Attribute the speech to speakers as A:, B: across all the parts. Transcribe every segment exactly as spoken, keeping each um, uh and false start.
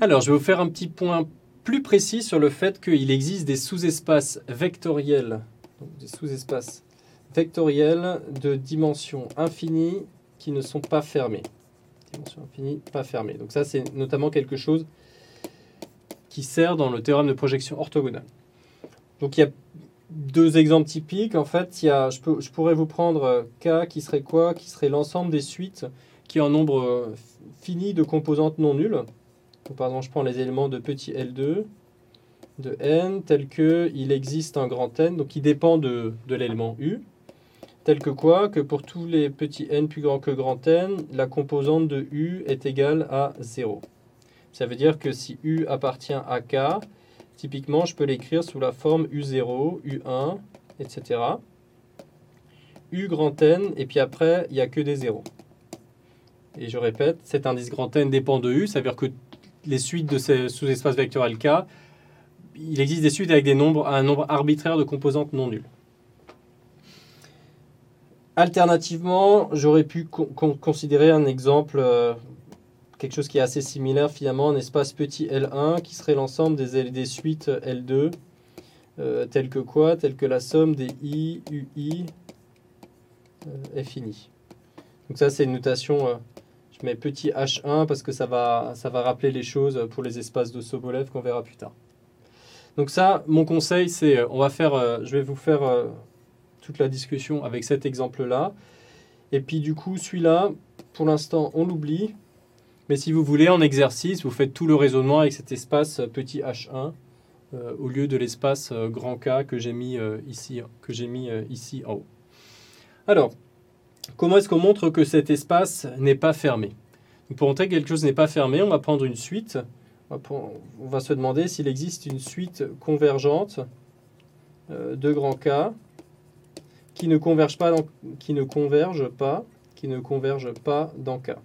A: Alors, je vais vous faire un petit point plus précis sur le fait qu'il existe des sous-espaces vectoriels, donc des sous-espaces vectoriels de dimension infinie qui ne sont pas fermés. Dimension infinie, pas fermée. Donc ça, c'est notamment quelque chose qui sert dans le théorème de projection orthogonale. Donc il y a deux exemples typiques. En fait, il y a, je, peux, je pourrais vous prendre K qui serait quoi? Qui serait l'ensemble des suites qui ont un nombre fini de composantes non nulles. Donc, par exemple, je prends les éléments de petit L deux, de N, tel qu'il existe un grand N, donc qui dépend de, de l'élément U, tel que quoi? Que pour tous les petits N plus grands que grand N, la composante de U est égale à zéro. Ça veut dire que si U appartient à K, typiquement, je peux l'écrire sous la forme U zéro, U un, et cetera. U grand N, et puis après, il n'y a que des zéros. Et je répète, cet indice grand N dépend de U, ça veut dire que les suites de ces sous-espaces vectoriels K, il existe des suites avec des nombres, un nombre arbitraire de composantes non nulles. Alternativement, j'aurais pu con considérer un exemple, euh, quelque chose qui est assez similaire finalement, un espace petit L un qui serait l'ensemble des, des suites L deux, euh, tel que quoi? Tel que la somme des I, U I euh, est finie. Donc ça, c'est une notation, euh, je mets petit H un parce que ça va, ça va rappeler les choses pour les espaces de Sobolev qu'on verra plus tard. Donc ça, mon conseil, c'est, on va faire, euh, je vais vous faire euh, toute la discussion avec cet exemple-là. Et puis du coup, celui-là, pour l'instant, on l'oublie. Mais si vous voulez, en exercice, vous faites tout le raisonnement avec cet espace petit H un euh, au lieu de l'espace euh, grand K que j'ai mis, euh, ici, que j'ai mis euh, ici en haut. Alors, comment est-ce qu'on montre que cet espace n'est pas fermé? Donc, pour montrer que quelque chose n'est pas fermé, on va prendre une suite. On va, prendre, on va se demander s'il existe une suite convergente euh, de grand K qui ne converge pas dans, qui ne converge pas, qui ne converge pas dans K.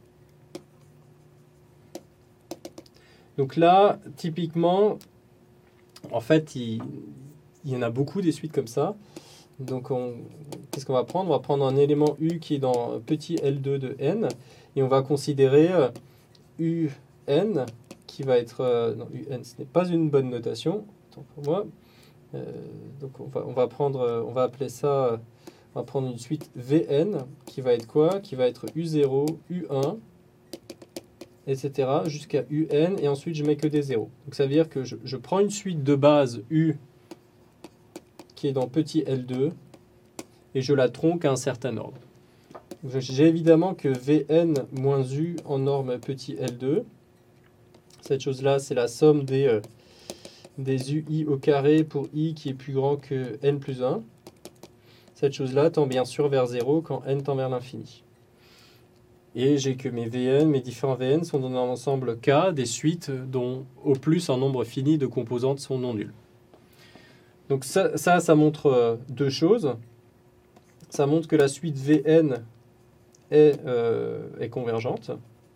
A: Donc là, typiquement, en fait, il, il y en a beaucoup des suites comme ça. Donc, qu'est-ce qu'on va prendre? On va prendre un élément U qui est dans petit L deux de N, et on va considérer euh, U N qui va être... Euh, non, U N, ce n'est pas une bonne notation, tant pour moi. Euh, donc, on va, on va prendre, on va appeler ça... On va prendre une suite V N qui va être quoi? Qui va être U zéro, U un, et cetera jusqu'à U N, et ensuite je mets que des zéros. Donc ça veut dire que je, je prends une suite de base U qui est dans petit L deux et je la tronque à un certain ordre. J'ai évidemment que Vn moins U en norme petit L deux. Cette chose-là, c'est la somme des, euh, des U I au carré pour I qui est plus grand que N plus un. Cette chose-là tend bien sûr vers zéro quand N tend vers l'infini. Et j'ai que mes Vn, mes différents Vn sont dans un ensemble K, des suites dont au plus un nombre fini de composantes sont non nulles. Donc ça, ça, ça montre deux choses. Ça montre que la suite Vn est, euh, est convergente.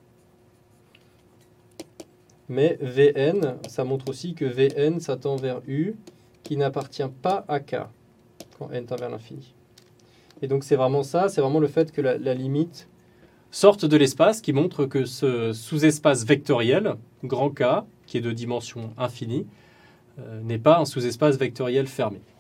A: Mais Vn, ça montre aussi que Vn, ça tend vers U, qui n'appartient pas à K, quand N tend vers l'infini. Et donc c'est vraiment ça, c'est vraiment le fait que la, la limite sorte de l'espace qui montre que ce sous-espace vectoriel, grand K, qui est de dimension infinie, euh, n'est pas un sous-espace vectoriel fermé.